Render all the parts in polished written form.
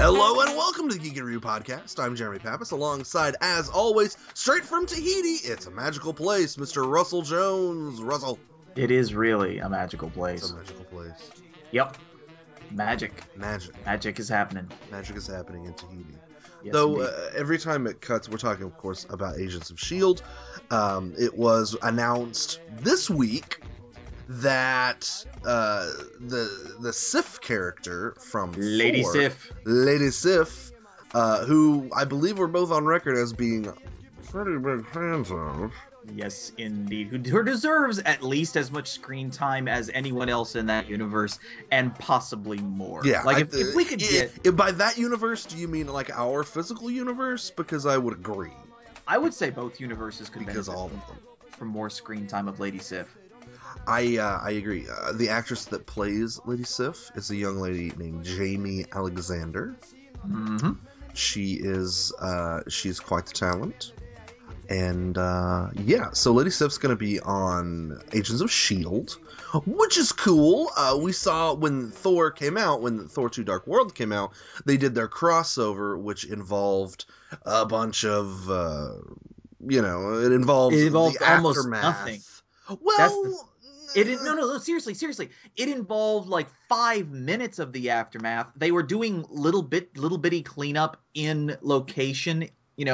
Hello and welcome to the Geek and Review Podcast. I'm Jeremy Pappas, alongside, as always, straight from Tahiti, it's a magical place, Mr. Russell Jones. Russell. It is really a magical place. It's a magical place. Yep. Magic. Magic is happening. Magic is happening in Tahiti. Yes, Though, every time it cuts, we're talking, of course, about Agents of S.H.I.E.L.D. It was announced this week that the Sif character from Lady Thor, Sif, who I believe we're both on record as being pretty big fans of. yes, indeed, who deserves at least as much screen time as anyone else in that universe, and possibly more. Yeah, like if we could get by that universe, do you mean like our physical universe? Because I would agree. I would say both universes could Because benefit all of them. from more screen time of Lady Sif. I agree. The actress that plays Lady Sif is a young lady named Jamie Alexander. Mm-hmm. She's quite the talent. And so Lady Sif's going to be on Agents of S.H.I.E.L.D., which is cool. We saw when Thor came out, when Thor 2 Dark World came out, they did their crossover, which involved a bunch of, it involved the almost aftermath. nothing. Well... No, seriously. It involved like 5 minutes of the aftermath. They were doing little bitty cleanup in location,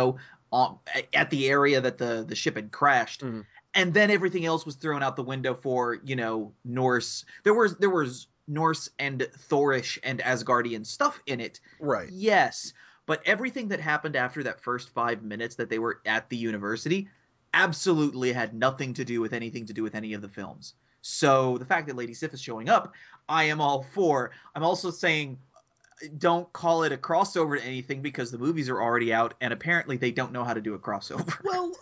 at the area that the ship had crashed. Mm-hmm. And then everything else was thrown out the window for, Norse. There was Norse and Thorish and Asgardian stuff in it. Right. Yes. But everything that happened after that first 5 minutes that they were at the university absolutely had nothing to do with anything to do with any of the films. So the fact that Lady Sif is showing up, I am all for. I'm also saying don't call it a crossover to anything because the movies are already out and apparently they don't know how to do a crossover. Well,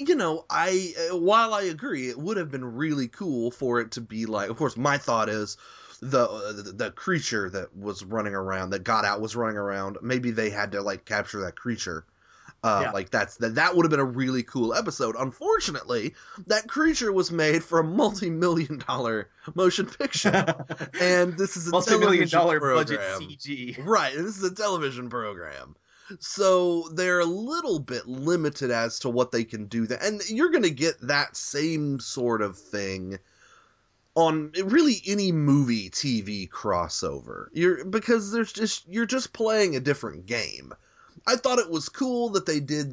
while I agree, it would have been really cool for it to be like, of course, my thought is the creature that was running around, that got out, was running around. Maybe they had to like capture that creature. Like that would have been a really cool episode. Unfortunately, that creature was made for a multi-million-dollar motion picture, and this is a multi-million-dollar budget CG. Right, and this is a television program, so they're a little bit limited as to what they can do. And you're going to get that same sort of thing on really any movie TV crossover. You're just playing a different game. I thought it was cool that they did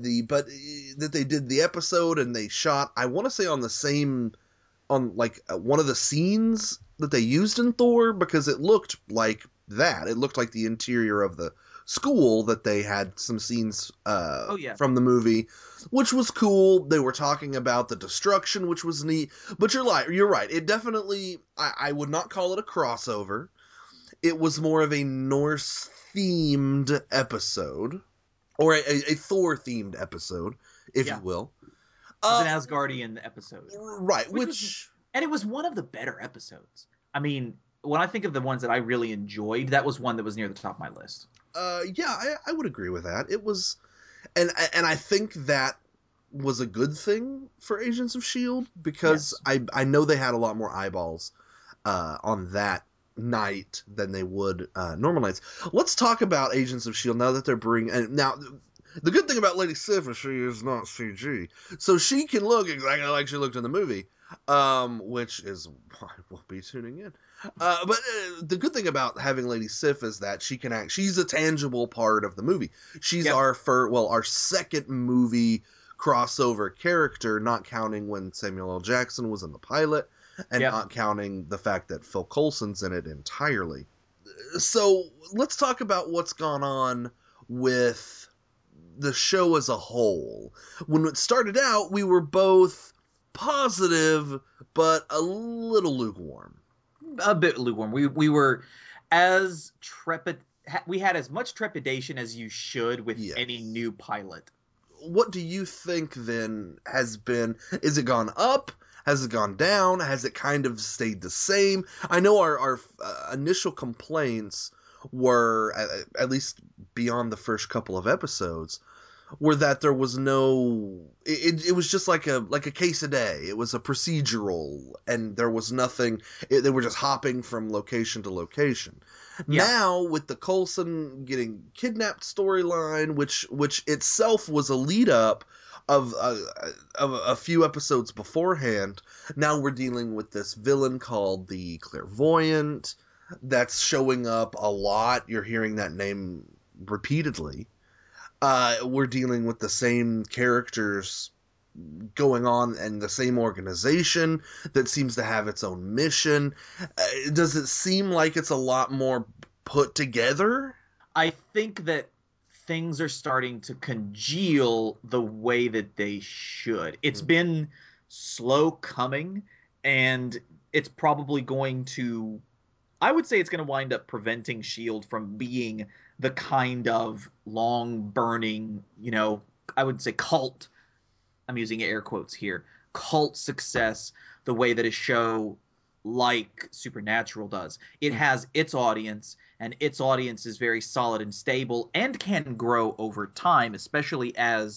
the episode and they shot, I want to say on one of the scenes that they used in Thor, because it looked like that. It looked like the interior of the school that they had some scenes from the movie, which was cool. They were talking about the destruction, which was neat. But you're right. It definitely, I would not call it a crossover. It was more of a Norse-themed episode. Or a Thor-themed episode, if you will. It was an Asgardian episode. Right, and it was one of the better episodes. I mean, when I think of the ones that I really enjoyed, that was one that was near the top of my list. I would agree with that. It was... And I think that was a good thing for Agents of S.H.I.E.L.D., because yes. I know they had a lot more eyeballs on that night than they would normal nights. Let's talk about Agents of S.H.I.E.L.D. now that they're bringing... Now, the good thing about Lady Sif is she is not CG. So she can look exactly like she looked in the movie, which is why we'll be tuning in. But the good thing about having Lady Sif is that she can she's a tangible part of the movie. She's our second movie crossover character, not counting when Samuel L. Jackson was in the pilot, and not counting the fact that Phil Coulson's in it entirely. So let's talk about what's gone on with the show as a whole. When it started out, we were both positive, but a little lukewarm. A bit lukewarm. We were as we had as much trepidation as you should with any new pilot. What do you think then has been... Is it gone up? Has it gone down? Has it kind of stayed the same? I know our initial complaints were, at least beyond the first couple of episodes, were that there was no it was just like a case a day. It was a procedural, and there was nothing. They were just hopping from location to location. Yeah. Now with the Coulson getting kidnapped storyline, which itself was a lead up of a few episodes beforehand, now we're dealing with this villain called the Clairvoyant that's showing up a lot. You're hearing that name repeatedly. We're dealing with the same characters going on and the same organization that seems to have its own mission. Does it seem like it's a lot more put together? I think that things are starting to congeal the way that they should. It's been slow coming, and it's probably going to, I would say it's going to wind up preventing Shield from being the kind of long burning, I would say cult. I'm using air quotes here. Cult success, the way that a show like Supernatural does. It has its audience, and its audience is very solid and stable and can grow over time, especially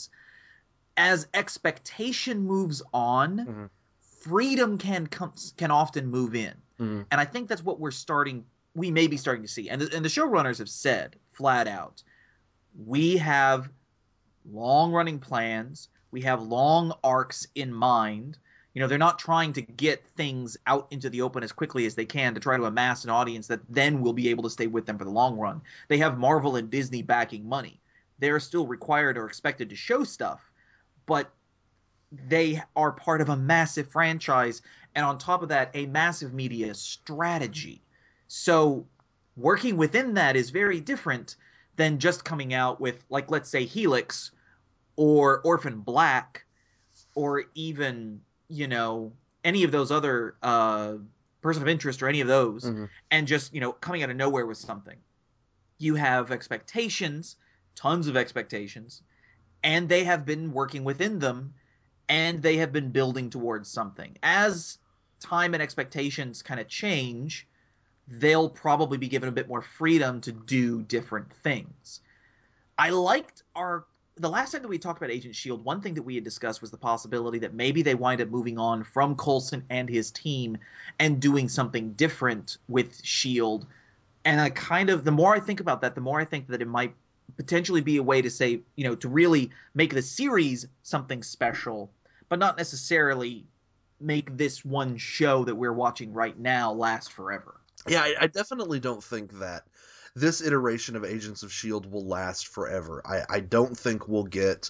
as expectation moves on, freedom can often move in. And I think that's what we may be starting to see. And the showrunners have said flat out, we have long running plans, we have long arcs in mind. They're not trying to get things out into the open as quickly as they can to try to amass an audience that then will be able to stay with them for the long run. They have Marvel and Disney backing money. They're still required or expected to show stuff, but they are part of a massive franchise, and on top of that, a massive media strategy. So working within that is very different than just coming out with, like, let's say Helix or Orphan Black, or even, any of those other Person of Interest or any of those, and just, coming out of nowhere with something. You have expectations, tons of expectations, and they have been working within them, and they have been building towards something. As time and expectations kind of change, they'll probably be given a bit more freedom to do different things. I liked the last time that we talked about Agent Shield, one thing that we had discussed was the possibility that maybe they wind up moving on from Coulson and his team and doing something different with Shield. And the more I think about that, the more I think that it might potentially be a way to say, to really make the series something special, but not necessarily make this one show that we're watching right now last forever. Yeah, I definitely don't think that this iteration of Agents of S.H.I.E.L.D. will last forever. I don't think we'll get,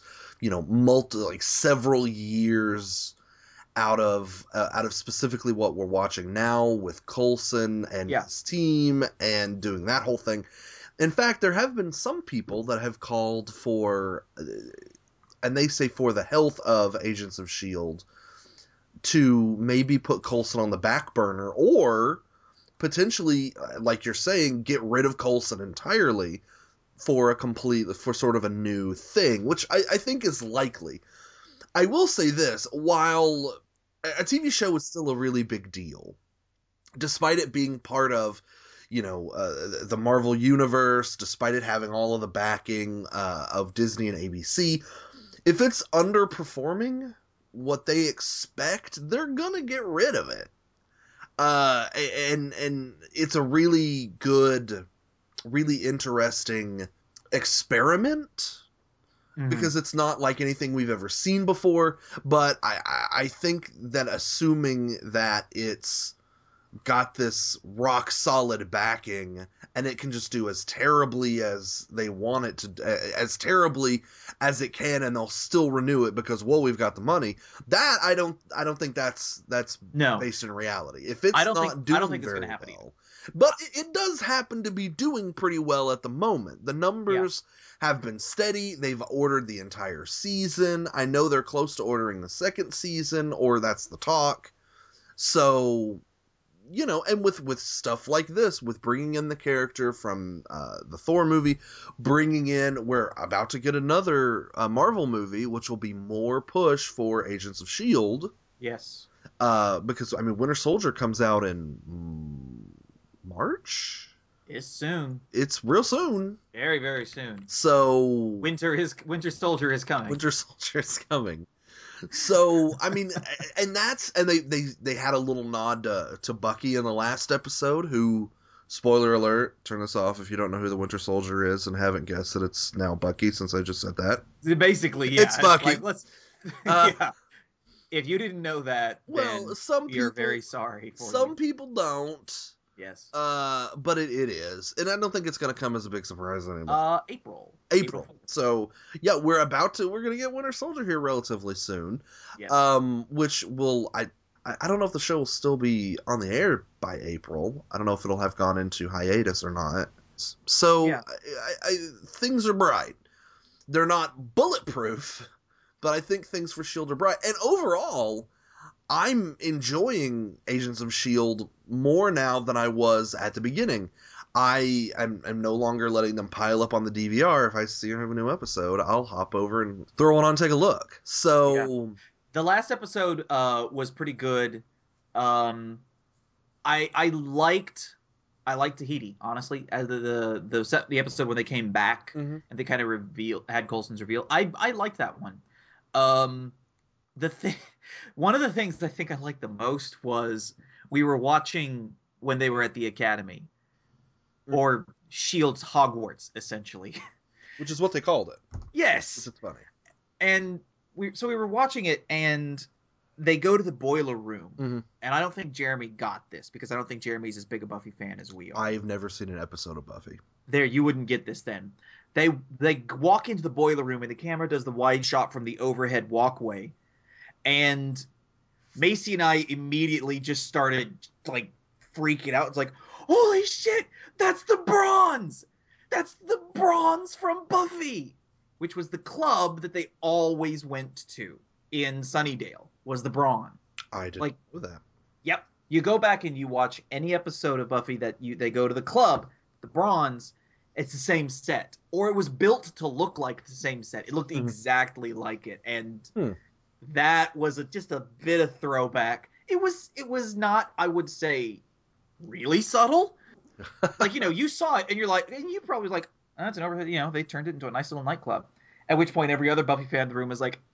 several years out of specifically what we're watching now with Coulson and his team and doing that whole thing. In fact, there have been some people that have called for, and they say for the health of Agents of S.H.I.E.L.D., to maybe put Coulson on the back burner, or potentially, like you're saying, get rid of Coulson entirely for sort of a new thing, which I think is likely. I will say this, while a TV show is still a really big deal, despite it being part of, the Marvel Universe, despite it having all of the backing of Disney and ABC, if it's underperforming what they expect, they're gonna get rid of it. And it's a really good, really interesting experiment, because it's not like anything we've ever seen before, but I think that assuming that it's got this rock solid backing and it can just do as terribly as they want it to, as terribly as it can, and they'll still renew it because, well, we've got the money. That I don't think that's based in reality. If it's I don't not think doing it's very going to happen well, either. but it does happen to be doing pretty well at the moment. The numbers have been steady. They've ordered the entire season. I know they're close to ordering the second season, or that's the talk. So, and with stuff like this, with bringing in the character from the Thor movie, we're about to get another Marvel movie, which will be more push for Agents of S.H.I.E.L.D. Yes. Because, Winter Soldier comes out in March? It's soon. It's real soon. Very, very soon. So Winter Soldier is coming. Winter Soldier is coming. So I mean, and they had a little nod to Bucky in the last episode. Who, spoiler alert, turn this off if you don't know who the Winter Soldier is and haven't guessed that it's now Bucky since I just said that. Basically, yeah, it's Bucky. Like, let's. Yeah. If you didn't know that, well, then some you're people, very sorry for some you. people don't. Yes. But it is, and I don't think it's going to come as a big surprise anymore. April. So yeah, we're going to get Winter Soldier here relatively soon. Yes. Which will I don't know if the show will still be on the air by April. I don't know if it'll have gone into hiatus or not. So Yeah. things are bright. They're not bulletproof, but I think things for S.H.I.E.L.D. are bright. And overall, I'm enjoying Agents of S.H.I.E.L.D. more now than I was at the beginning. I'm no longer letting them pile up on the DVR. If I see I have a new episode, I'll hop over and throw one on and take a look. So yeah. The last episode was pretty good. I liked Tahiti, honestly. As the episode when they came back and they kind of had Coulson's reveal. I liked that one. One of the things I think I liked the most was we were watching when they were at the academy, or S.H.I.E.L.D.'s Hogwarts, essentially. Which is what they called it. Yes. Which is funny. And we were watching it, and they go to the boiler room, and I don't think Jeremy got this, because I don't think Jeremy's as big a Buffy fan as we are. I've never seen an episode of Buffy. There, you wouldn't get this then. They walk into the boiler room, and the camera does the wide shot from the overhead walkway, and Macy and I immediately just started, like, freaking out. It's like, holy shit, that's the Bronze! That's the Bronze from Buffy! Which was the club that they always went to in Sunnydale, was the Brawn. I didn't know that. Yep. You go back and you watch any episode of Buffy that they go to the club, the Bronze, it's the same set. Or it was built to look like the same set. It looked exactly like it. And that was just a bit of throwback. It was not, I would say, really subtle. Like, you saw it and you probably like, oh, that's an overhead, they turned it into a nice little nightclub. At which point every other Buffy fan in the room was like,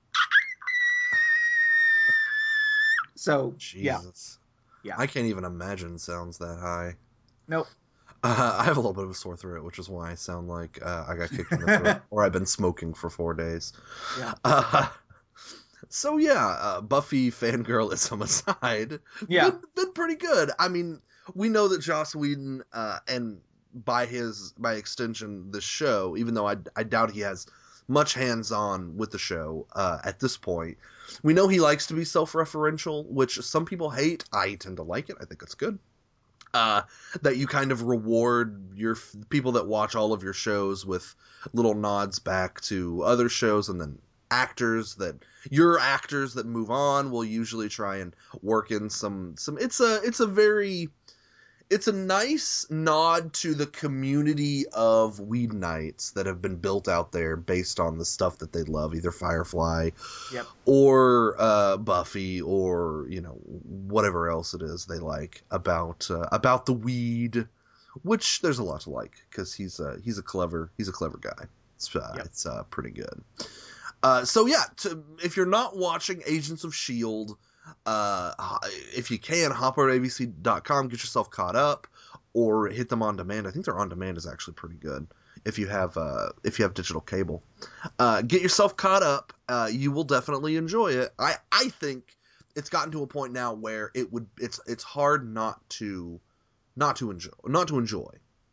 so, Jesus. Yeah. I can't even imagine sounds that high. Nope. I have a little bit of a sore throat, which is why I sound like I got kicked in the throat, or I've been smoking for 4 days. Yeah. So yeah, Buffy fangirlism aside, been pretty good. I mean, we know that Joss Whedon, and by extension, the show, even though I doubt he has much hands-on with the show at this point, we know he likes to be self-referential, which some people hate. I tend to like it. I think it's good. That you kind of reward your people that watch all of your shows with little nods back to other shows, and then actors that move on will usually try and work in some it's a nice nod to the community of Whedonites that have been built out there based on the stuff that they love, either Firefly or Buffy, or whatever else it is they like about the Weed, which there's a lot to like because he's a clever guy. It's pretty good. So yeah, if you're not watching Agents of S.H.I.E.L.D., if you can, hop over to abc.com, get yourself caught up, or hit them on demand. I think their on demand is actually pretty good if you have digital cable. Get yourself caught up. You will definitely enjoy it. I think it's gotten to a point now where it's hard not to enjoy.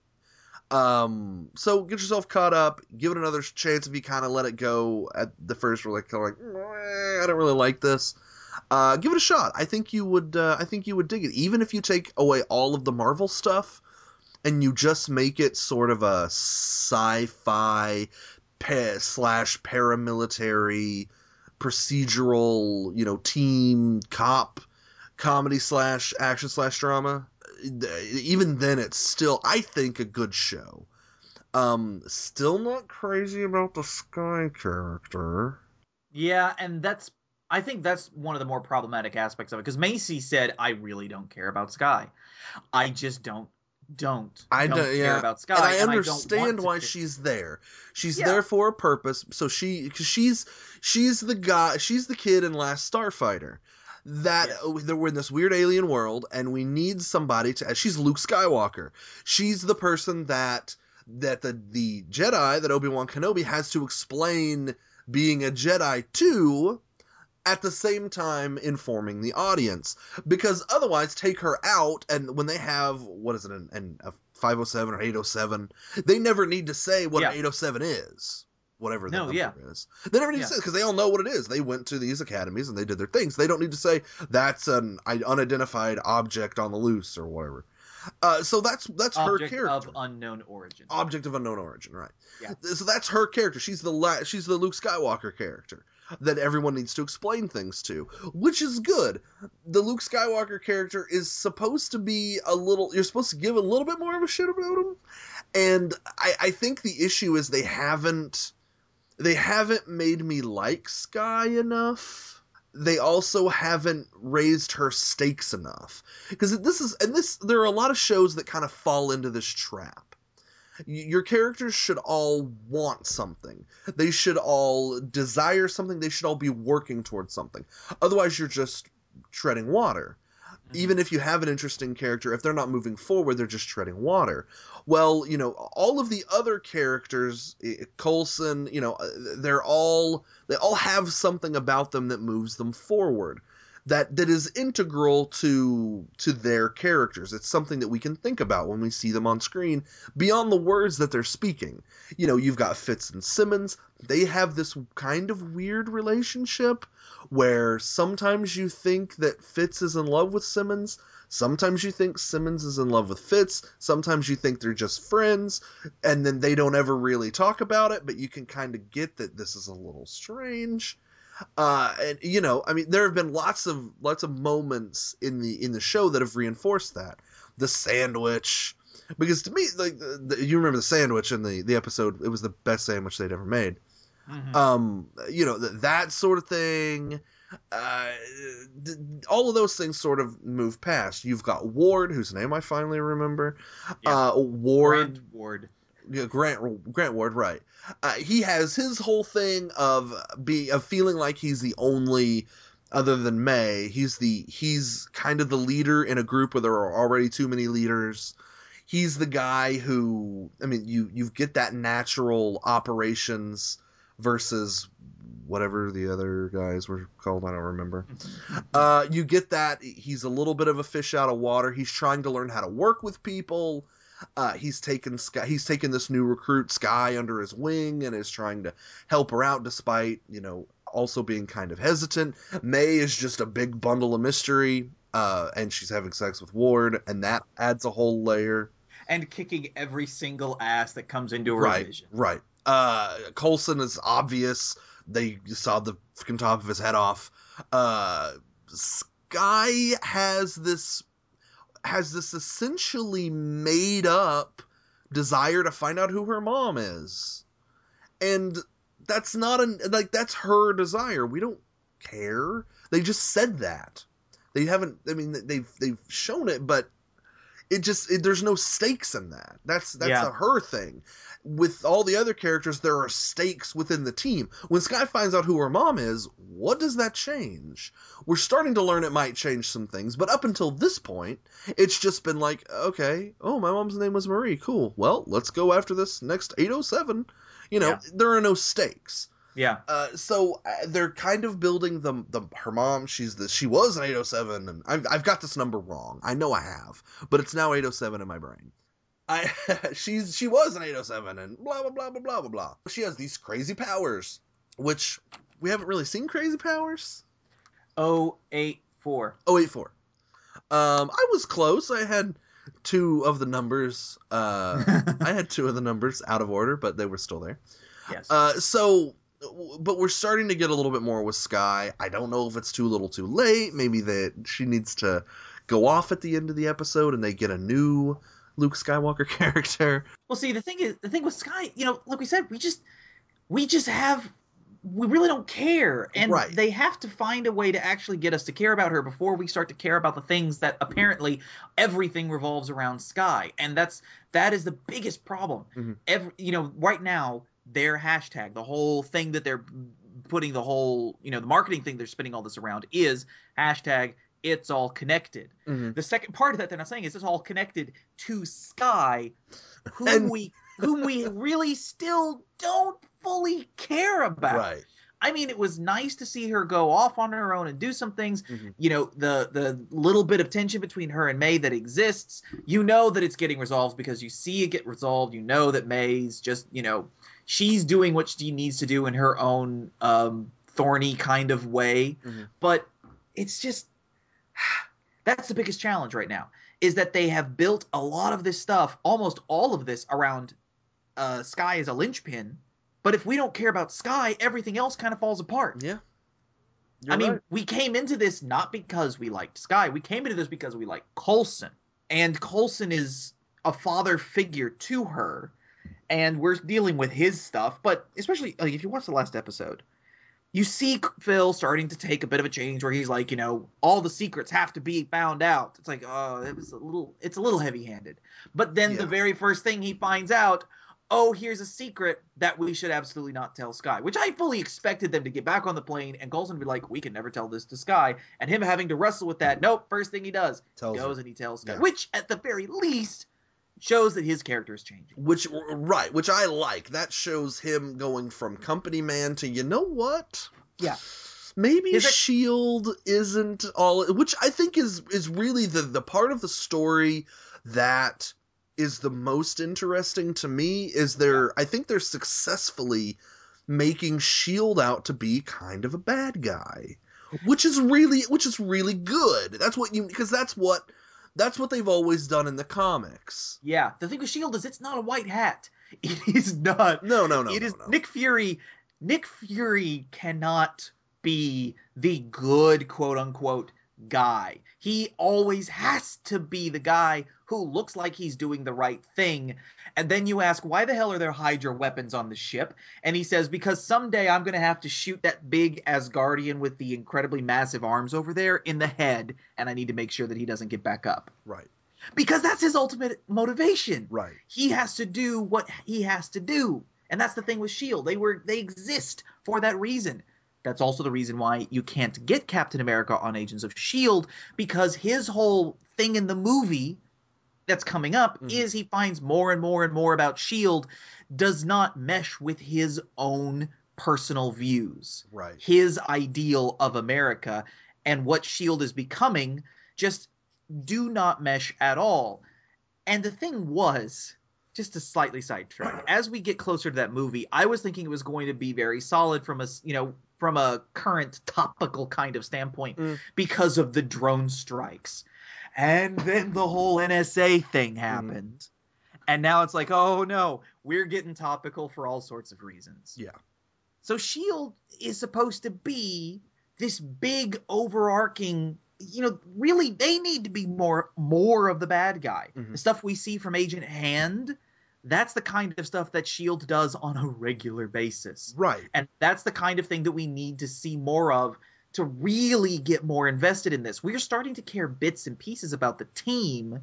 So get yourself caught up, give it another chance. If you kind of let it go at the first, we're like, I don't really like this. Give it a shot. I think you would dig it. Even if you take away all of the Marvel stuff and you just make it sort of a sci-fi / paramilitary procedural, team cop comedy / action / drama. Even then, it's still, I think, a good show. Still not crazy about the Skye character. Yeah, and I think that's one of the more problematic aspects of it, because Macy said, I really don't care about Skye. I just don't don't I don't do, care yeah, about Sky, and I and I don't want understand to why care. she's there. She's Yeah. there for a purpose. So she's the guy. She's the kid in Last Starfighter. That Yes. we're in this weird alien world, and we need somebody to. She's Luke Skywalker. She's the person that the Jedi that Obi-Wan Kenobi has to explain being a Jedi to, at the same time informing the audience, because otherwise take her out, and when they have what is it, a 507 or 807, they never need to say what an 807 is, whatever the number is. They never need to say, because they all know what it is. They went to these academies and they did their things. They don't need to say that's an unidentified object on the loose or whatever. So that's her character. Object of unknown origin. Object of unknown origin, right? Yeah. So that's her character. She's the Luke Skywalker character that everyone needs to explain things to, which is good. The Luke Skywalker character is supposed to be you're supposed to give a little bit more of a shit about him, and I think the issue is they haven't made me like Sky enough. They also haven't raised her stakes enough, because there are a lot of shows that kind of fall into this trap. Your characters should all want something. They should all desire something. They should all be working towards something. Otherwise, you're just treading water. Mm-hmm. Even if you have an interesting character, if they're not moving forward, they're just treading water. Well, all of the other characters, Coulson, they all have something about them that moves them forward. That is integral to their characters. It's something that we can think about when we see them on screen beyond the words that they're speaking. You've got Fitz and Simmons. They have this kind of weird relationship where sometimes you think that Fitz is in love with Simmons. Sometimes you think Simmons is in love with Fitz. Sometimes you think they're just friends, and then they don't ever really talk about it, but you can kind of get that this is a little strange. And there have been lots of moments in the show that have reinforced that. The sandwich, because to me, like, you remember the sandwich in the episode, it was the best sandwich they'd ever made. Mm-hmm. That sort of thing. All of those things sort of move past. You've got Ward, whose name I finally remember. Yeah. Ward. Grant Ward, right. He has his whole thing of feeling like he's the only, other than May, he's kind of the leader in a group where there are already too many leaders. He's the guy who, you get that natural operations versus whatever the other guys were called, I don't remember. You get that he's a little bit of a fish out of water. He's trying to learn how to work with people. He's taken this new recruit Sky under his wing and is trying to help her out, despite also being kind of hesitant. May is just a big bundle of mystery, and she's having sex with Ward, and that adds a whole layer. And kicking every single ass that comes into her vision. Right. Coulson is obvious. They saw the fucking top of his head off. Sky has this essentially made up desire to find out who her mom is. And that's that's her desire. We don't care. They just said that. They haven't, they've shown it, but there's no stakes in that. That's a her thing. With all the other characters, there are stakes within the team. When Sky finds out who her mom is, what does that change? We're starting to learn it might change some things, but up until this point, it's just been like, okay, oh, my mom's name was Marie, cool. Well, let's go after this next 807. There are no stakes. Yeah. So they're kind of building her mom. She was an 807, and I've got this number wrong. I know I have, but it's now 807 in my brain. She was an 807, and blah blah blah blah blah blah blah. She has these crazy powers, which we haven't really seen crazy powers. 084. 084. I was close. I had two of the numbers. I had two of the numbers out of order, but they were still there. Yes. But we're starting to get a little bit more with Sky. I don't know if it's too little too late. Maybe that she needs to go off at the end of the episode and they get a new Luke Skywalker character. Well, see, the thing with Sky, like we said, we just have we really don't care, and Right. they have to find a way to actually get us to care about her before we start to care about the things that apparently everything revolves around Skye, and that is the biggest problem. Right now their hashtag, the whole thing that they're putting, the whole, the marketing thing they're spinning all this around is hashtag it's all connected. Mm-hmm. The second part of that they're not saying is it's all connected to Skye, whom And- we really still don't fully care about. Right. I mean, it was nice to see her go off on her own and do some things. Mm-hmm. The little bit of tension between her and May that exists, that it's getting resolved because you see it get resolved. You know that May's just, she's doing what she needs to do in her own thorny kind of way. Mm-hmm. But it's just, that's the biggest challenge right now, is that they have built a lot of this stuff, almost all of this, around Skye as a linchpin. But if we don't care about Skye, everything else kind of falls apart. Yeah. I mean, we came into this not because we liked Skye. We came into this because we liked Coulson. And Coulson is a father figure to her. And we're dealing with his stuff. But especially, if you watch the last episode, you see Phil starting to take a bit of a change where he's like, all the secrets have to be found out. It's like, it's a little heavy-handed. But then the very first thing he finds out, here's a secret that we should absolutely not tell Skye, which I fully expected them to get back on the plane and Coulson would be like, we can never tell this to Skye, and him having to wrestle with that. Nope, first thing he does, goes and he tells Skye, which at the very least shows that his character is changing. Which I like. That shows him going from company man to, you know what? Yeah. Maybe S.H.I.E.L.D. isn't all, which I think is really the part of the story that is the most interesting to me. I think they're successfully making S.H.I.E.L.D. out to be kind of a bad guy, which is really good. Because that's what they've always done in the comics. Yeah. The thing with S.H.I.E.L.D. is it's not a white hat. It is not. No. It is Nick Fury. Nick Fury cannot be the good, quote unquote, guy. He always has to be the guy who looks like he's doing the right thing. And then you ask, why the hell are there Hydra weapons on the ship? And he says, because someday I'm going to have to shoot that big Asgardian with the incredibly massive arms over there in the head, and I need to make sure that he doesn't get back up. Right. Because that's his ultimate motivation. Right. He has to do what he has to do. And that's the thing with S.H.I.E.L.D. They exist for that reason. That's also the reason why you can't get Captain America on Agents of S.H.I.E.L.D., because his whole thing in the movie that's coming up is he finds more and more and more about S.H.I.E.L.D. does not mesh with his own personal views. Right. His ideal of America and what S.H.I.E.L.D. is becoming just do not mesh at all. And the thing was, just to slightly sidetrack, as we get closer to that movie, I was thinking it was going to be very solid from a current topical kind of standpoint because of the drone strikes. And then the whole NSA thing happened. And now it's like, oh no, we're getting topical for all sorts of reasons. Yeah. So S.H.I.E.L.D. is supposed to be this big overarching, really they need to be more of the bad guy. The stuff we see from Agent Hand, that's the kind of stuff that S.H.I.E.L.D. does on a regular basis. Right. And that's the kind of thing that we need to see more of to really get more invested in this. We're starting to care bits and pieces about the team.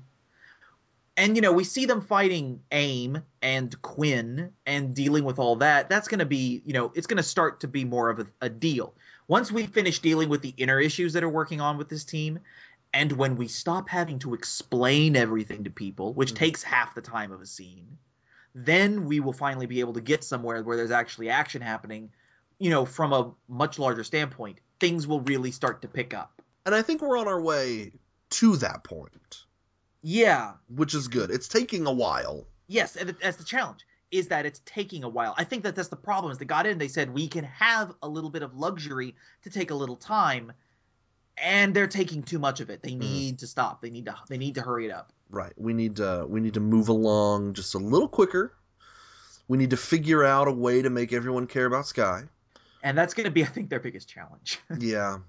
And, we see them fighting AIM and Quinn and dealing with all that. That's going to be, it's going to start to be more of a deal. Once we finish dealing with the inner issues that are working on with this team, and when we stop having to explain everything to people, which takes half the time of a scene, then we will finally be able to get somewhere where there's actually action happening, from a much larger standpoint. Things will really start to pick up. And I think we're on our way to that point. Yeah. Which is good. It's taking a while. Yes, and that's the challenge, is that it's taking a while. I think that's the problem, is they got in, they said, we can have a little bit of luxury to take a little time, and they're taking too much of it. They need to stop. They need to hurry it up. Right. We need to move along just a little quicker. We need to figure out a way to make everyone care about Skye. And that's going to be, I think, their biggest challenge. Yeah.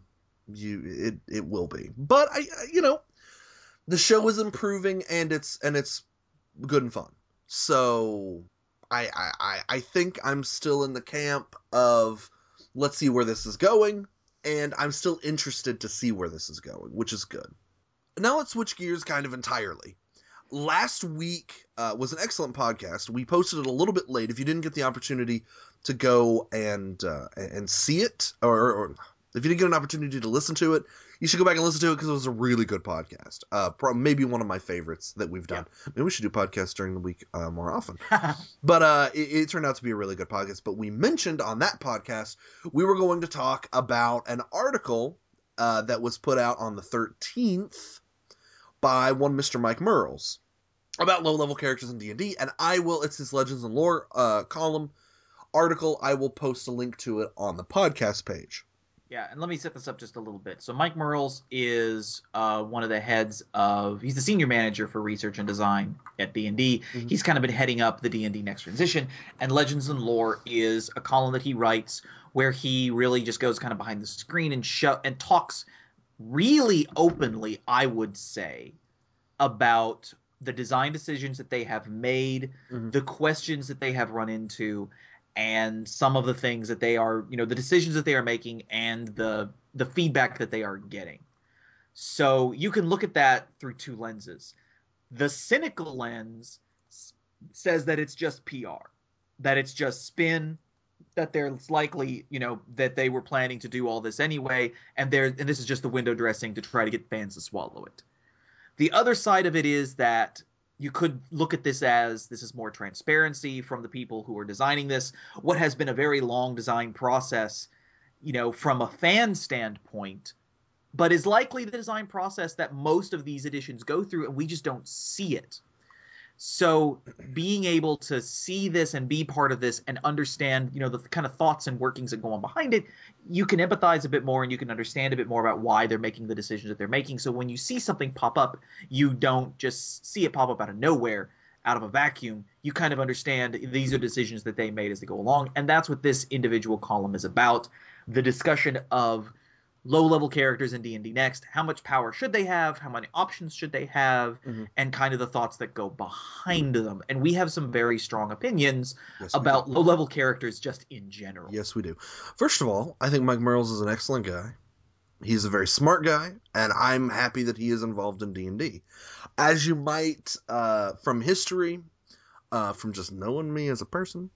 It will be. But the show is improving and it's good and fun. So I think I'm still in the camp of let's see where this is going, and I'm still interested to see where this is going, which is good. Now let's switch gears kind of entirely. Last week was an excellent podcast. We posted it a little bit late. If you didn't get the opportunity to go and see it, or if you didn't get an opportunity to listen to it, you should go back and listen to it because it was a really good podcast. Maybe one of my favorites that we've done. Yeah. Maybe we should do podcasts during the week more often. But it turned out to be a really good podcast. But we mentioned on that podcast, we were going to talk about an article that was put out on the 13th by one Mr. Mike Mearls about low-level characters in D&D. And it's his Legends and Lore column article. I will post a link to it on the podcast page. Yeah, and let me set this up just a little bit. So Mike Mearls is one of the heads of... He's the senior manager for research and design at D&D. Mm-hmm. He's kind of been heading up the D&D Next Transition. And Legends and Lore is a column that he writes where he really just goes kind of behind the screen and talks really openly, I would say, about the design decisions that they have made, mm-hmm. the questions that they have run into, and some of the things that they are, the decisions that they are making and the feedback that they are getting. So you can look at that through two lenses. The cynical lens says that it's just PR, that it's just spin, that there's likely, that they were planning to do all this anyway, and this is just the window dressing to try to get fans to swallow it. The other side of it is that you could look at this as this is more transparency from the people who are designing this. What has been a very long design process, from a fan standpoint, but is likely the design process that most of these editions go through, and we just don't see it. So being able to see this and be part of this and understand, the kind of thoughts and workings that go on behind it, you can empathize a bit more and you can understand a bit more about why they're making the decisions that they're making. So when you see something pop up, you don't just see it pop up out of nowhere, out of a vacuum. You kind of understand these are decisions that they made as they go along. And that's what this individual column is about. The discussion of low-level characters in D&D Next, how much power should they have, how many options should they have, mm-hmm. and kind of the thoughts that go behind them. And we have some very strong opinions about low-level characters just in general. Yes, we do. First of all, I think Mike Mearls is an excellent guy. He's a very smart guy, and I'm happy that he is involved in D&D. As you might, from history, from just knowing me as a person,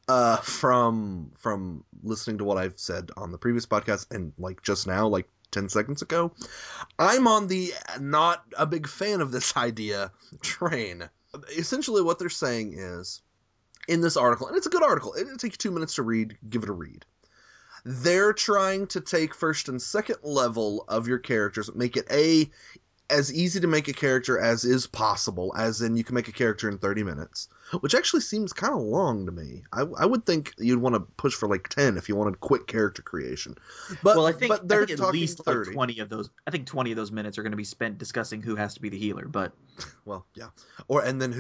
from listening to what I've said on the previous podcast and just now, 10 seconds ago, I'm on the not a big fan of this idea train. Essentially what they're saying is, in this article, and it's a good article, it'll take you 2 minutes to read, give it a read. They're trying to take first and second level of your characters, make it as easy to make a character as is possible, as in you can make a character in 30 minutes, which actually seems kind of long to me. I would think you'd want to push for 10 if you wanted quick character creation. But I think they're at least 30. 20 of those. I think 20 of those minutes are going to be spent discussing who has to be the healer. But well, yeah, and then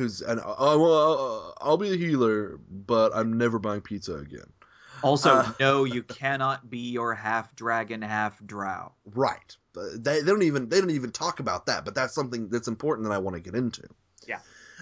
I'll be the healer, but I'm never buying pizza again. Also, no, you cannot be your half dragon, half drow. Right. They don't even talk about that, but that's something that's important that I want to get into. Yeah.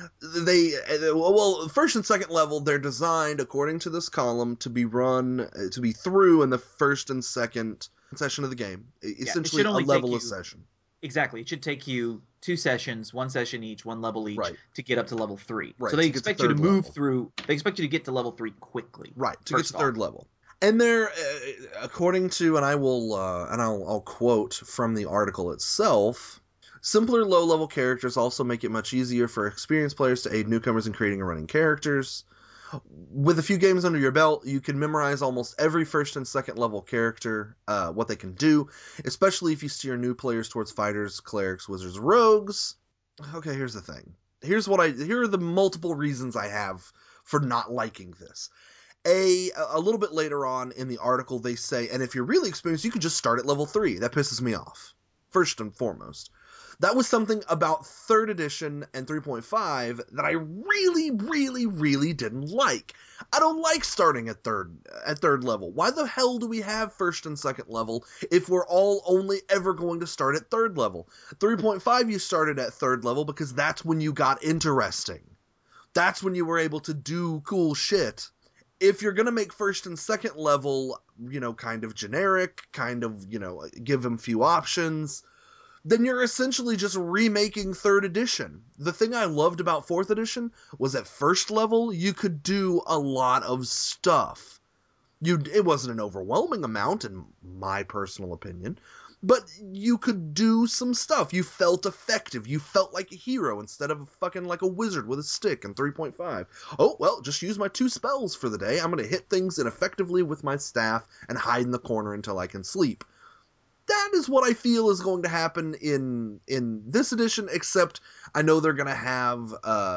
First and second level, they're designed, according to this column, to be through in the first and second session of the game. Essentially, a level-less session. Exactly. It should take you 2 sessions, 1 session each, 1 level each, right, to get up to level 3. Right. So they expect you to move through. They expect you to get to level 3 quickly. Right. To get to third level. And they're, according to, and I'll quote from the article itself, simpler low-level characters also make it much easier for experienced players to aid newcomers in creating and running characters. With a few games under your belt, you can memorize almost every first and second level character, what they can do, especially if you steer new players towards fighters, clerics, wizards, rogues. Okay, here's the thing. Here are the multiple reasons I have for not liking this. A little bit later on in the article, they say, and if you're really experienced, you can just start at level 3. That pisses me off, first and foremost. That was something about 3rd edition and 3.5 that I really, really, really didn't like. I don't like starting at third level. Why the hell do we have first and second level if we're all only ever going to start at 3rd level? 3.5, you started at 3rd level because that's when you got interesting. That's when you were able to do cool shit. if you're going to make first and second level, kind of generic, kind of, give them few options, then you're essentially just remaking third edition. The thing I loved about fourth edition was at first level, you could do a lot of stuff. It wasn't an overwhelming amount, in my personal opinion, but you could do some stuff. You felt effective. You felt like a hero instead of fucking like a wizard with a stick in 3.5. Oh, well, just use my 2 spells for the day. I'm going to hit things ineffectively with my staff and hide in the corner until I can sleep. That is what I feel is going to happen in this edition, except I know they're going to have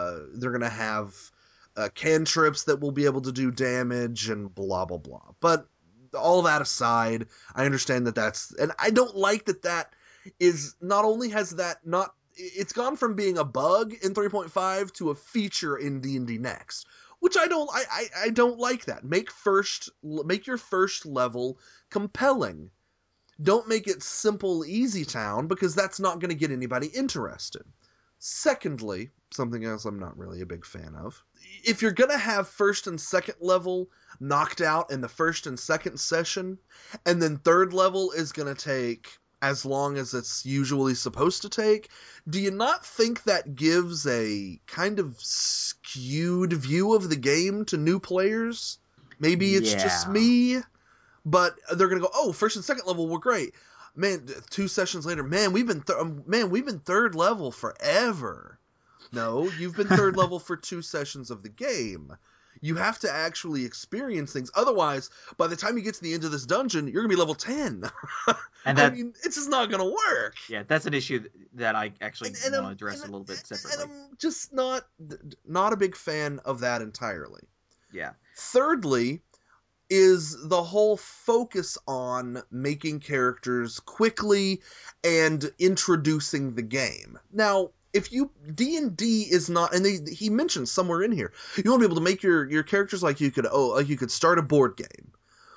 cantrips that will be able to do damage and blah, blah, blah. But all that aside, I understand and I don't like that is not only has that not, it's gone from being a bug in 3.5 to a feature in D&D Next, which I don't like that. Make your first level compelling. Don't make it simple easy town, because that's not going to get anybody interested. Secondly, something else I'm not really a big fan of, if you're going to have first and second level knocked out in the first and second session, and then third level is going to take as long as it's usually supposed to take, do you not think that gives a kind of skewed view of the game to new players? Maybe it's just me, but they're going to go, oh, first and second level were great. Man, 2 sessions later, man, we've been third level forever. No, you've been third level for 2 sessions of the game. You have to actually experience things. Otherwise, by the time you get to the end of this dungeon, you're going to be level 10. And I mean, it's just not going to work. Yeah, that's an issue that I actually want to address a little bit separately. And I'm just not a big fan of that entirely. Yeah. Thirdly, is the whole focus on making characters quickly and introducing the game. Now, if D&D is not, and he mentioned somewhere in here, you want to be able to make your characters like you could start a board game.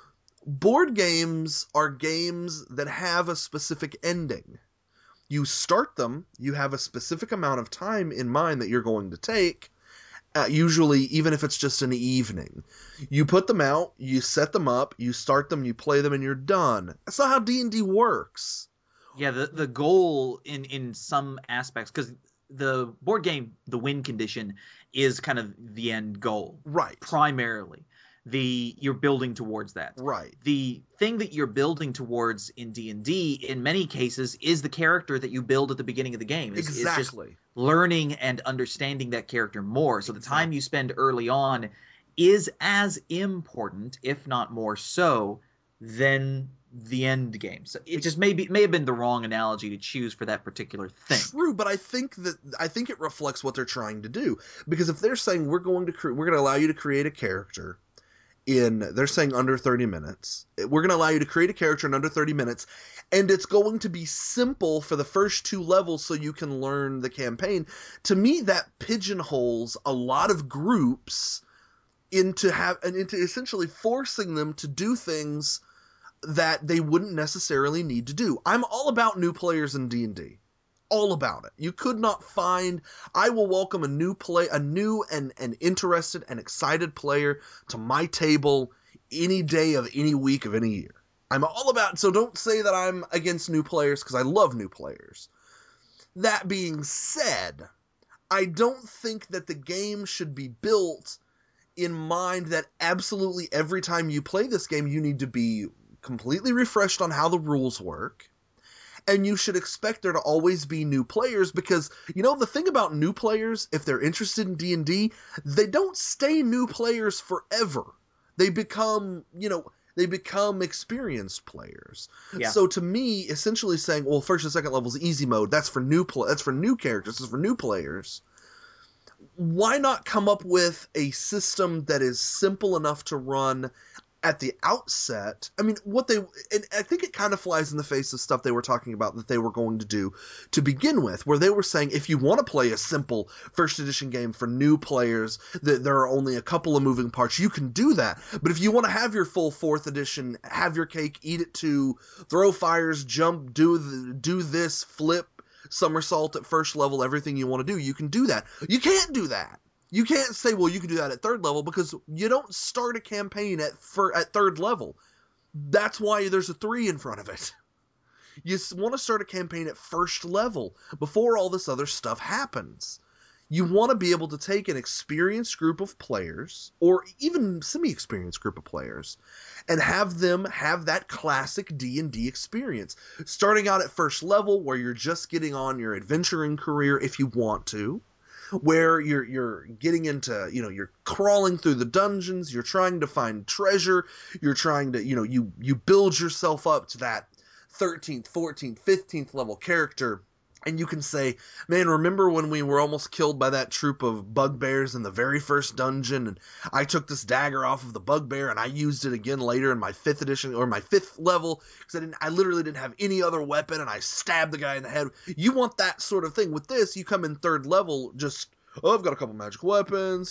Board games are games that have a specific ending. You start them, you have a specific amount of time in mind that you're going to take, usually even if it's just an evening. You put them out, you set them up, you start them, you play them, and you're done. That's not how D&D works. Yeah, the goal in some aspects, because the board game, the win condition, is kind of the end goal. Right. Primarily. You're building towards that. Right. The thing that you're building towards in D&D, in many cases, is the character that you build at the beginning of the game. Exactly. It's just learning and understanding that character more. So the time you spend early on is as important, if not more so, than the end game. So it just may have been the wrong analogy to choose for that particular thing. True, but I think it reflects what they're trying to do, because if they're saying we're going to allow you to create a character they're saying under 30 minutes. We're going to allow you to create a character in under 30 minutes, and it's going to be simple for the first 2 levels so you can learn the campaign. To me, that pigeonholes a lot of groups into essentially forcing them to do things that they wouldn't necessarily need to do. I'm all about new players in D&D. All about it. You could not find... I will welcome a new and interested and excited player to my table any day of any week of any year. I'm all about... So don't say that I'm against new players, because I love new players. That being said, I don't think that the game should be built in mind that absolutely every time you play this game, you need to be completely refreshed on how the rules work. And you should expect there to always be new players, because, the thing about new players, if they're interested in D&D, they don't stay new players forever. They become experienced players. Yeah. So to me, essentially saying, well, first and second level is easy mode, that's for new characters, that's for new players. Why not come up with a system that is simple enough to run at the outset? I mean, and I think it kind of flies in the face of stuff they were talking about that they were going to do to begin with, where they were saying, if you want to play a simple first edition game for new players, that there are only a couple of moving parts, you can do that. But if you want to have your full 4th edition, have your cake, eat it too, throw fires, jump, do this, flip, somersault at first level, everything you want to do, you can do that. You can't do that. You can't say, well, you can do that at third level, because you don't start a campaign at third level. That's why there's a 3 in front of it. You want to start a campaign at first level before all this other stuff happens. You want to be able to take an experienced group of players, or even semi-experienced group of players, and have them have that classic D&D experience. Starting out at first level, where you're just getting on your adventuring career if you want to, where you're getting into, you're crawling through the dungeons, you're trying to find treasure, you're trying to, you build yourself up to that 13th, 14th, 15th level character, and you can say, man, remember when we were almost killed by that troop of bugbears in the very first dungeon, and I took this dagger off of the bugbear and I used it again later in my 5th edition, or my 5th level, because I literally didn't have any other weapon, and I stabbed the guy in the head. You want that sort of thing. With this, you come in third level, just, I've got a couple magic weapons,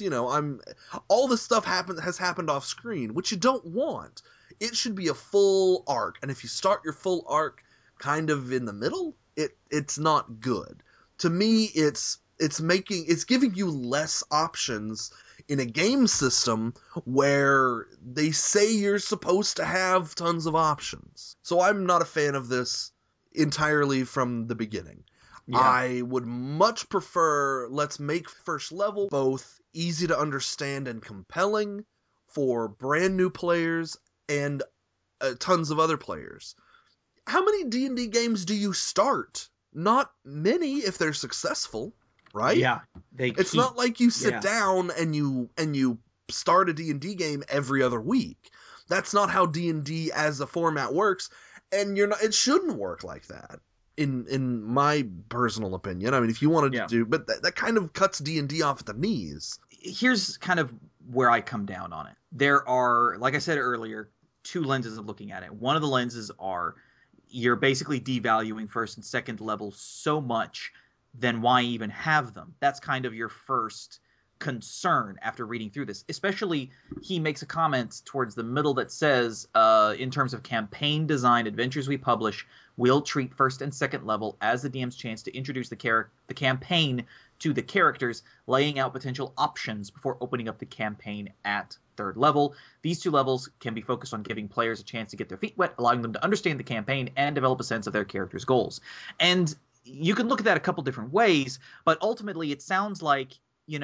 all this stuff has happened off screen, which you don't want. It should be a full arc, and if you start your full arc kind of in the middle, it's not good. To me, it's giving you less options in a game system where they say you're supposed to have tons of options. So I'm not a fan of this entirely from the beginning. Yeah. I would much prefer, let's make first level both easy to understand and compelling for brand new players and tons of other players. How many D&D games do you start? Not many if they're successful, right? Yeah. It's not like you sit down and you start a D&D game every other week. That's not how D&D as a format works, and it shouldn't work like that. In my personal opinion. I mean, if you wanted to do, but that kind of cuts D&D off at the knees. Here's kind of where I come down on it. There are, like I said earlier, 2 lenses of looking at it. One of the lenses are, you're basically devaluing first and second level so much, then why even have them? That's kind of your first concern after reading through this. Especially, he makes a comment towards the middle that says, in terms of campaign design adventures we publish, we'll treat first and second level as the DM's chance to introduce the campaign to the characters, laying out potential options before opening up the campaign at third level. These 2 levels can be focused on giving players a chance to get their feet wet, allowing them to understand the campaign and develop a sense of their character's goals. And you can look at that a couple different ways, but ultimately it sounds like,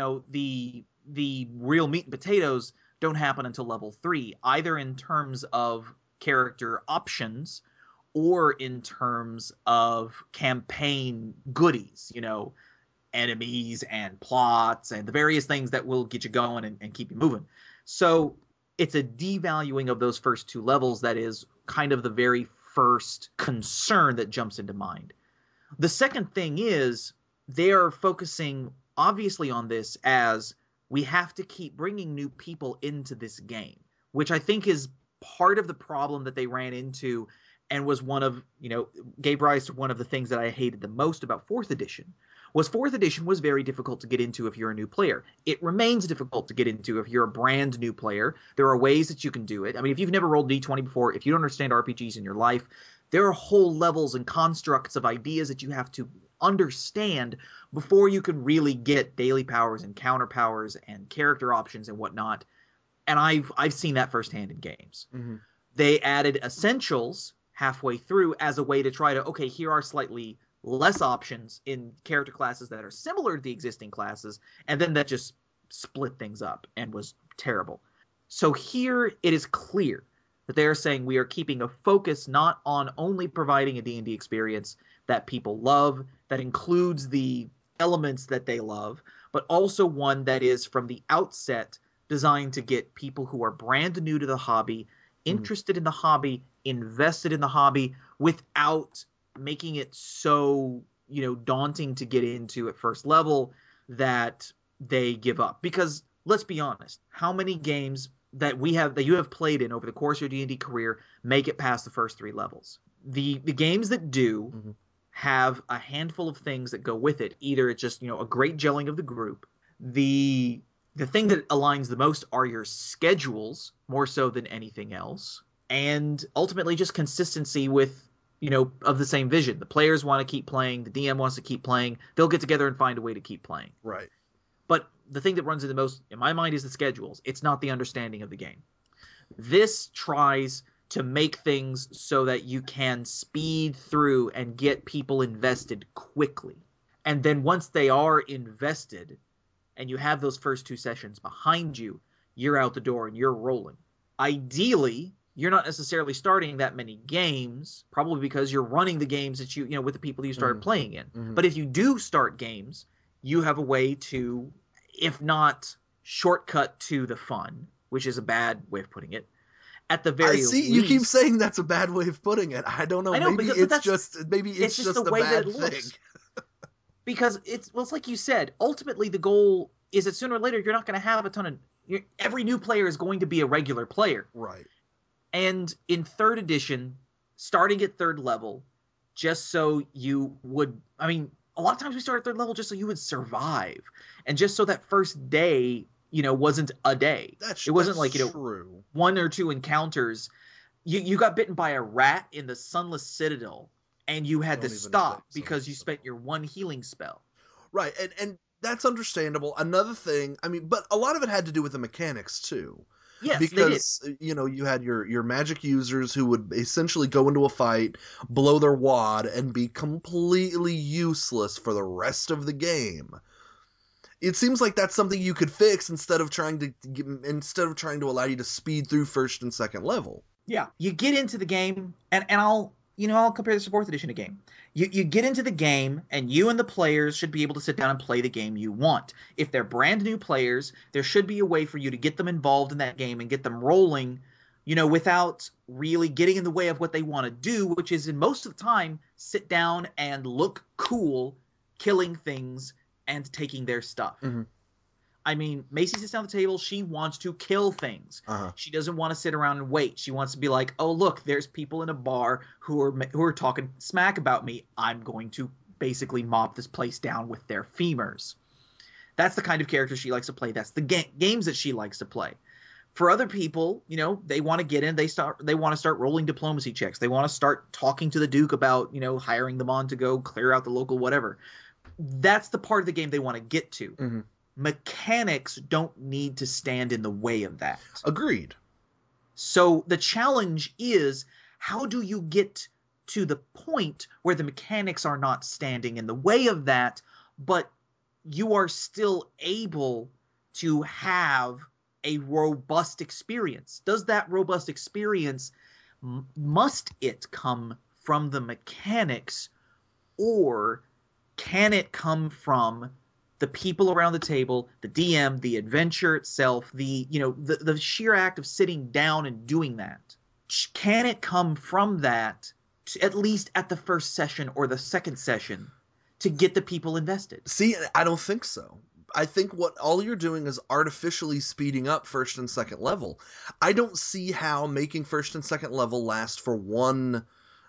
the real meat and potatoes don't happen until level 3, either in terms of character options or in terms of campaign goodies, enemies and plots and the various things that will get you going and keep you moving. So it's a devaluing of those first 2 levels that is kind of the very first concern that jumps into mind. The second thing is, they are focusing obviously on this as we have to keep bringing new people into this game, which I think is part of the problem that they ran into, and was one of, gave rise to one of the things that I hated the most about 4th edition. Was 4th edition was very difficult to get into if you're a new player. It remains difficult to get into if you're a brand new player. There are ways that you can do it. I mean, if you've never rolled D20 before, if you don't understand RPGs in your life, there are whole levels and constructs of ideas that you have to understand before you can really get daily powers and counter powers and character options and whatnot. And I've seen that firsthand in games. Mm-hmm. They added essentials halfway through as a way to try to, okay, here are slightly less options in character classes that are similar to the existing classes, and then that just split things up and was terrible. So here it is clear that they are saying we are keeping a focus not on only providing a D&D experience that people love, that includes the elements that they love, but also one that is from the outset designed to get people who are brand new to the hobby, interested in the hobby, invested in the hobby, without making it so, daunting to get into at first level that they give up. Because let's be honest, how many games that you have played in over the course of your D&D career make it past the first 3 levels? The games that do have a handful of things that go with it. Either it's just, a great gelling of the group. The thing that aligns the most are your schedules, more so than anything else. And ultimately just consistency with, of the same vision. The players want to keep playing. The DM wants to keep playing. They'll get together and find a way to keep playing. Right. But the thing that runs in the most, in my mind, is the schedules. It's not the understanding of the game. This tries to make things so that you can speed through and get people invested quickly. And then once they are invested and you have those first 2 sessions behind you, you're out the door and you're rolling. Ideally, you're not necessarily starting that many games, probably because you're running the games that you know, with the people you started playing in. But if you do start games, you have a way to, if not shortcut to the fun, which is a bad way of putting it, at the very least. You keep saying that's a bad way of putting it. I don't know. Maybe it's just a bad thing. Because it's like you said, ultimately the goal is that sooner or later you're not going to have a ton of... every new player is going to be a regular player. Right. And in 3rd edition, starting at 3rd level, just so you would... I mean, a lot of times we start at 3rd level just so you would survive. And just so that first day, you know, wasn't a day. It wasn't like, you know, true. 1 or 2 encounters. You got bitten by a rat in the Sunless Citadel, and you had to stop because you spent your 1 healing spell. Right, and that's understandable. Another thing, I mean, but a lot of it had to do with the mechanics too. Yes, because they did. You know, you had your magic users who would essentially go into a fight, blow their wad, and be completely useless for the rest of the game. It seems like that's something you could fix instead of trying to allow you to speed through 1st and 2nd level. Yeah, you get into the game, and I'll compare this to 4th edition game. You get into the game, and you and the players should be able to sit down and play the game you want. If they're brand new players, there should be a way for you to get them involved in that game and get them rolling, you know, without really getting in the way of what they want to do, which is, in most of the time, sit down and look cool, killing things and taking their stuff. I mean, Macy sits down at the table. She wants to kill things. She doesn't want to sit around and wait. She wants to be like, oh, look, there's people in a bar who are talking smack about me. I'm going to basically mop this place down with their femurs. That's the kind of character she likes to play. That's the games that she likes to play. For other people, you know, they want to get in. They want to start rolling diplomacy checks. They want to start talking to the Duke about, you know, hiring them on to go clear out the local whatever. That's the part of the game they want to get to. Mechanics don't need to stand in the way of that. Agreed. So the challenge is, how do you get to the point where the mechanics are not standing in the way of that, but you are still able to have a robust experience? Does that robust experience, must it come from the mechanics, or can it come from the people around the table, the DM, the adventure itself, the sheer act of sitting down and doing that? Can it come from that, at least at the first session or the second session, to get the people invested? See, I don't think so. I think what all you're doing is artificially speeding up 1st and 2nd level. I don't see how making 1st and 2nd level last for one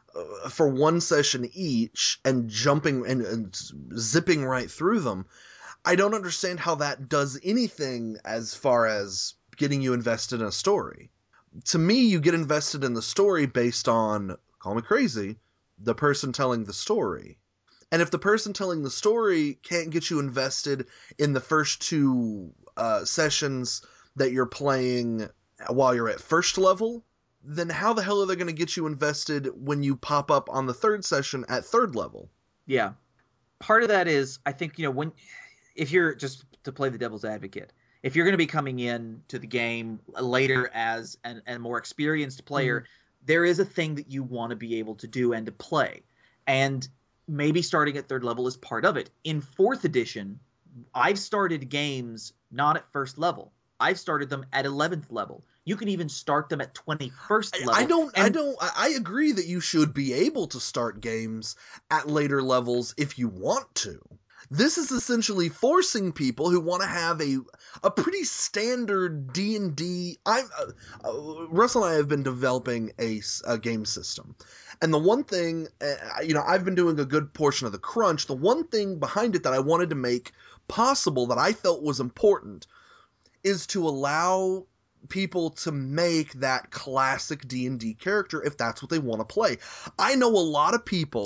session each and jumping and zipping right through them. I don't understand how that does anything as far as getting you invested in a story. To me, you get invested in the story based on, call me crazy, the person telling the story. And if the person telling the story can't get you invested in the first 2 sessions that you're playing while you're at 1st level, then how the hell are they going to get you invested when you pop up on the 3rd session at 3rd level? Yeah. Part of that is, I think, you know, if you're, just to play the devil's advocate, if you're going to be coming in to the game later as a more experienced player, there is a thing that you want to be able to do and to play. And maybe starting at 3rd level is part of it. In 4th edition, I've started games not at 1st level. I've started them at 11th level. You can even start them at 21st level. I agree that you should be able to start games at later levels if you want to. This is essentially forcing people who want to have a pretty standard D&D. Russell and I have been developing a game system. And the one thing, I've been doing a good portion of the crunch. The one thing behind it that I wanted to make possible that I felt was important is to allow people to make that classic D&D character if that's what they want to play. I know a lot of people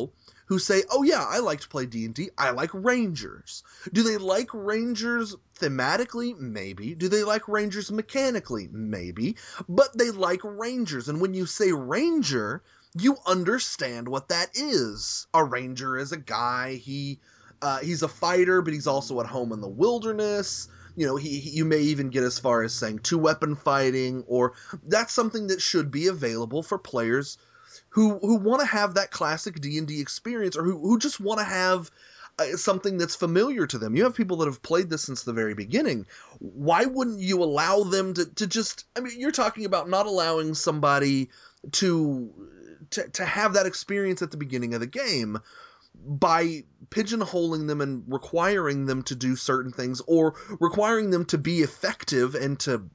who say, oh yeah, I like to play D&D, I like Rangers. Do they like Rangers thematically? Maybe. Do they like Rangers mechanically? Maybe. But they like Rangers, and when you say Ranger, you understand what that is. A Ranger is a guy, he's a fighter, but he's also at home in the wilderness. You know, you may even get as far as saying 2-weapon fighting, or that's something that should be available for players who want to have that classic D&D experience, or who just want to have something that's familiar to them. You have people that have played this since the very beginning. Why wouldn't you allow them to just... I mean, you're talking about not allowing somebody to have that experience at the beginning of the game by pigeonholing them and requiring them to do certain things, or requiring them to be effective and to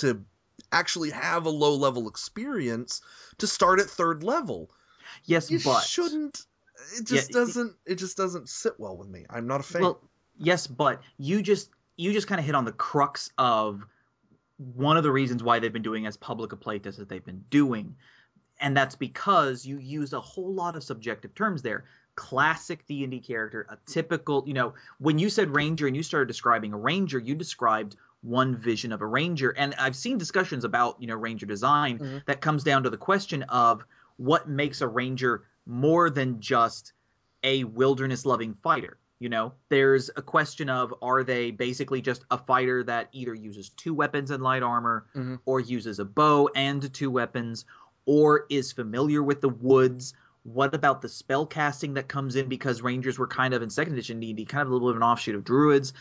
actually have a low-level experience to start at 3rd level. Yes, you but... shouldn't... It just doesn't sit well with me. I'm not a fan. Well, yes, but you just kind of hit on the crux of one of the reasons why they've been doing as public a playtest as they've been doing. And that's because you use a whole lot of subjective terms there. Classic D&D character, a typical, when you said Ranger and you started describing a Ranger, you described one vision of a Ranger. And I've seen discussions about, Ranger design that comes down to the question of what makes a Ranger more than just a wilderness-loving fighter. There's a question of, are they basically just a fighter that either uses 2 weapons and light armor, or uses a bow and 2 weapons, or is familiar with the woods? What about the spell casting that comes in? Because Rangers were kind of, in 2nd edition D&D, kind of a little bit of an offshoot of Druids.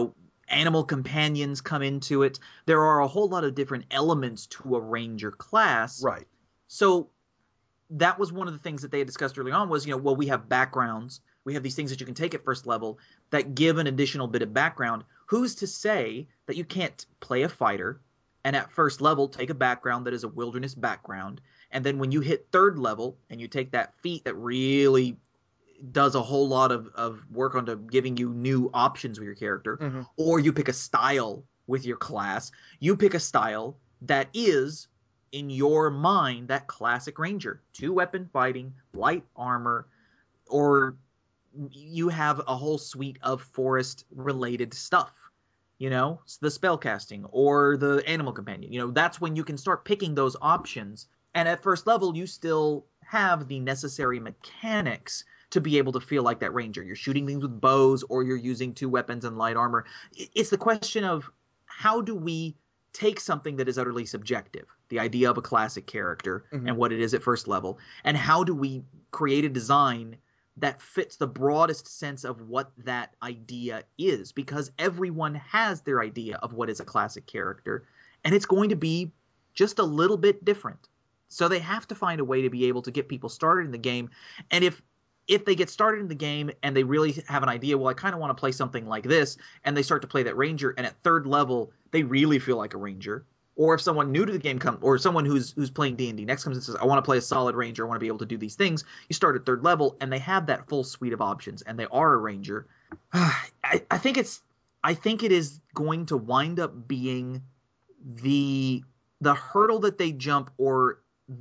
Animal companions come into it. There are a whole lot of different elements to a Ranger class. Right. So that was one of the things that they had discussed early on was, we have backgrounds. We have these things that you can take at 1st level that give an additional bit of background. Who's to say that you can't play a fighter and at 1st level take a background that is a wilderness background, and then when you hit 3rd level and you take that feat that really does a whole lot of work onto giving you new options with your character, or you pick a style with your class, you pick a style that is, in your mind, that classic Ranger. 2-weapon fighting, light armor, or you have a whole suite of forest-related stuff. The spellcasting or the animal companion. That's when you can start picking those options. And at 1st level, you still have the necessary mechanics to be able to feel like that Ranger. You're shooting things with bows, or you're using 2 weapons and light armor. It's the question of, how do we take something that is utterly subjective, the idea of a classic character and what it is at 1st level, and how do we create a design that fits the broadest sense of what that idea is? Because everyone has their idea of what is a classic character, and it's going to be just a little bit different. So they have to find a way to be able to get people started in the game. And if they get started in the game and they really have an idea, well, I kind of want to play something like this, and they start to play that Ranger, and at 3rd level they really feel like a Ranger, or if someone new to the game comes, or someone who's playing D&D next comes and says, I want to play a solid Ranger, I want to be able to do these things, you start at 3rd level and they have that full suite of options and they are a Ranger. I think it is going to wind up being the hurdle that they jump, or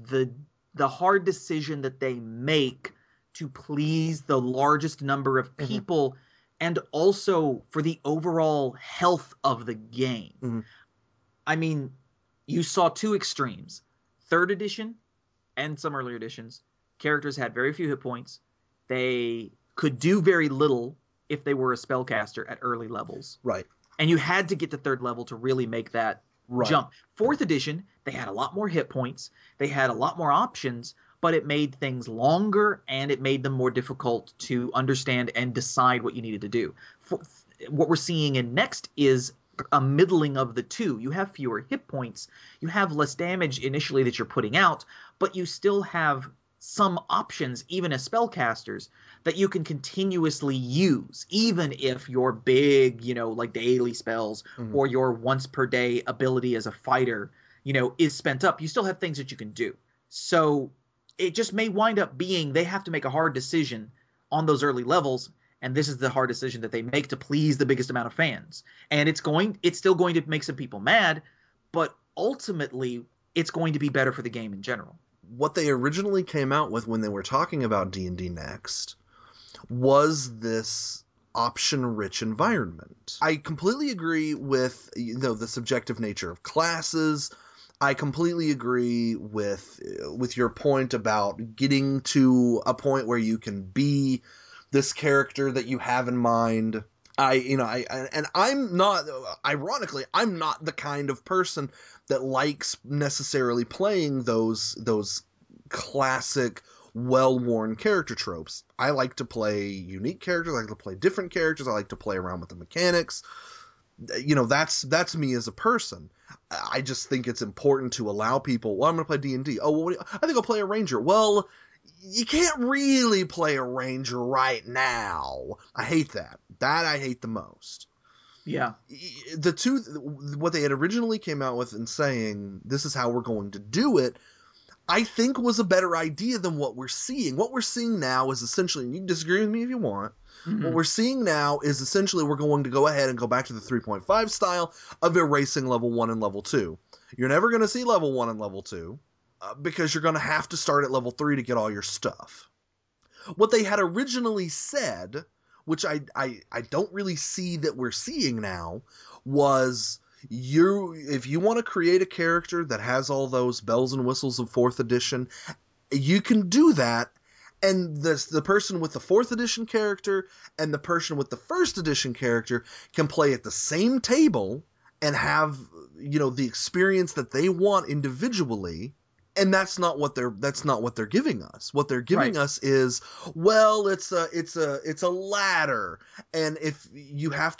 the hard decision that they make to please the largest number of people, and also for the overall health of the game. I mean, you saw 2 extremes. 3rd edition and some earlier editions, characters had very few hit points. They could do very little if they were a spellcaster at early levels. Right. And you had to get to 3rd level to really make that jump. 4th edition, they had a lot more hit points. They had a lot more options, but it made things longer and it made them more difficult to understand and decide what you needed to do. What we're seeing in next is a middling of the two. You have fewer hit points, you have less damage initially that you're putting out, but you still have some options, even as spellcasters, that you can continuously use, even if your big, like daily spells or your once per day ability as a fighter, is spent up. You still have things that you can do. So it just may wind up being they have to make a hard decision on those early levels, and this is the hard decision that they make to please the biggest amount of fans. And it's still going to make some people mad, but ultimately it's going to be better for the game in general. What they originally came out with when they were talking about D&D Next was this option-rich environment. I completely agree with, the subjective nature of classes. I completely agree with your point about getting to a point where you can be this character that you have in mind. I'm not, ironically, I'm not the kind of person that likes necessarily playing those classic, well-worn character tropes. I like to play unique characters. I like to play different characters. I like to play around with the mechanics. That's me as a person. I just think it's important to allow people, well, I'm going to play D&D. Oh, well, I think I'll play a ranger. Well, you can't really play a ranger right now. I hate that. That I hate the most. Yeah. What they had originally came out with and saying, this is how we're going to do it, I think was a better idea than what we're seeing. What we're seeing now is essentially, and you can disagree with me if you want, what we're seeing now is essentially we're going to go ahead and go back to the 3.5 style of erasing level 1 and level 2. You're never going to see level 1 and level 2 because you're going to have to start at level 3 to get all your stuff. What they had originally said, which I don't really see that we're seeing now, was if you want to create a character that has all those bells and whistles of 4th edition, you can do that. And the person with the 4th edition character and the person with the 1st edition character can play at the same table and have, the experience that they want individually. And that's not what they're giving us. What they're giving us is, well, it's a ladder, and if you have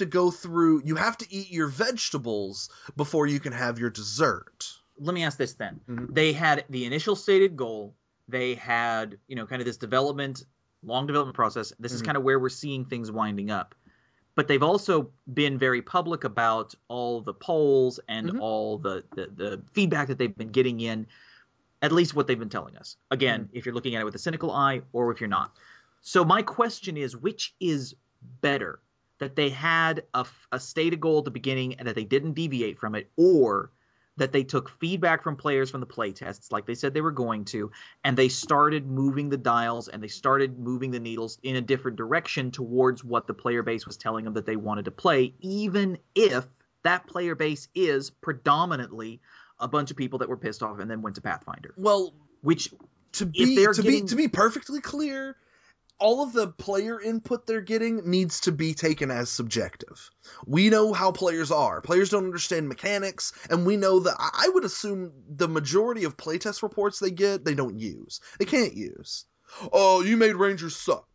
to eat your vegetables before you can have your dessert. Let me ask this then. Mm-hmm. They had the initial stated goal. They had, kind of this long development process. This is kind of where we're seeing things winding up. But they've also been very public about all the polls and all the feedback that they've been getting in, at least what they've been telling us. Again, if you're looking at it with a cynical eye or if you're not. So my question is, which is better? That they had a stated goal at the beginning and that they didn't deviate from it, or that they took feedback from players from the play tests like they said they were going to, and they started moving the dials and they started moving the needles in a different direction towards what the player base was telling them that they wanted to play, even if that player base is predominantly a bunch of people that were pissed off and then went to Pathfinder. Well, which to be perfectly clear, all of the player input they're getting needs to be taken as subjective. We know how players are. Players don't understand mechanics, and we know that I would assume the majority of playtest reports they get, they don't use. They can't use. Oh, you made Rangers suck.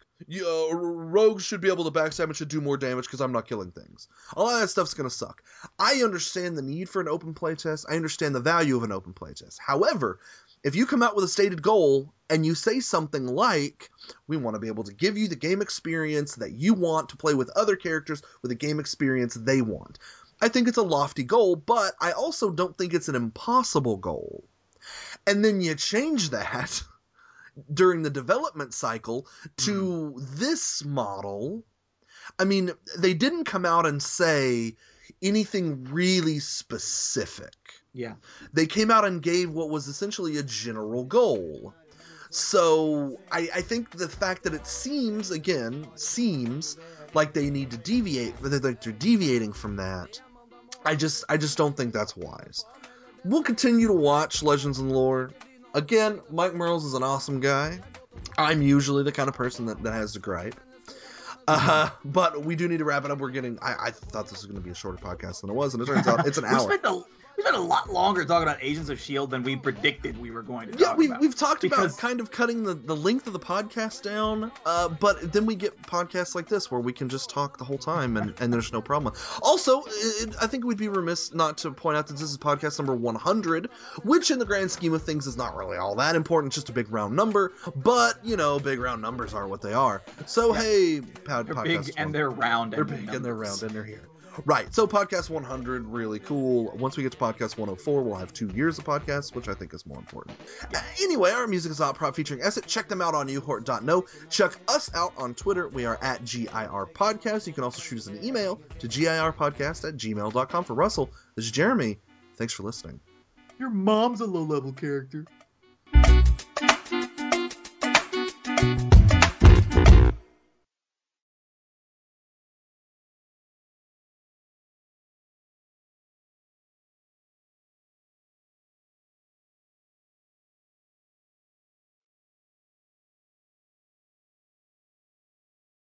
Rogues should be able to backstab and should do more damage because I'm not killing things. A lot of that stuff's going to suck. I understand the need for an open playtest. I understand the value of an open playtest. However, if you come out with a stated goal and you say something like, we want to be able to give you the game experience that you want to play with other characters with the game experience they want. I think it's a lofty goal, but I also don't think it's an impossible goal. And then you change that during the development cycle to this model. I mean, they didn't come out and say anything really specific. Yeah. They came out and gave what was essentially a general goal. So I think the fact that it seems like they need to deviate, that they're deviating from that, I just don't think that's wise. We'll continue to watch Legends and Lore. Again, Mike Mearls is an awesome guy. I'm usually the kind of person that has to gripe. But we do need to wrap it up. I thought this was going to be a shorter podcast than it was, and it turns out it's an hour. We spent a lot longer talking about Agents of S.H.I.E.L.D. than we predicted we were going to talk about. We've talked about kind of cutting the length of the podcast down, but then we get podcasts like this where we can just talk the whole time and there's no problem. Also, I think we'd be remiss not to point out that this is podcast number 100, which in the grand scheme of things is not really all that important, just a big round number, but, big round numbers are what they are. So, hey, they're big and they're round. They're big and they're round and they're here. Right, so podcast 100, really cool. Once we get to podcast 104, we'll have 2 years of podcasts, which I think is more important. Anyway, our music is Opera featuring Esset. Check them out on uhort.no. Check us out on Twitter. We are at GIR Podcast. You can also shoot us an email to girpodcast@gmail.com. For Russell, this is Jeremy. Thanks for listening. Your mom's a low-level character.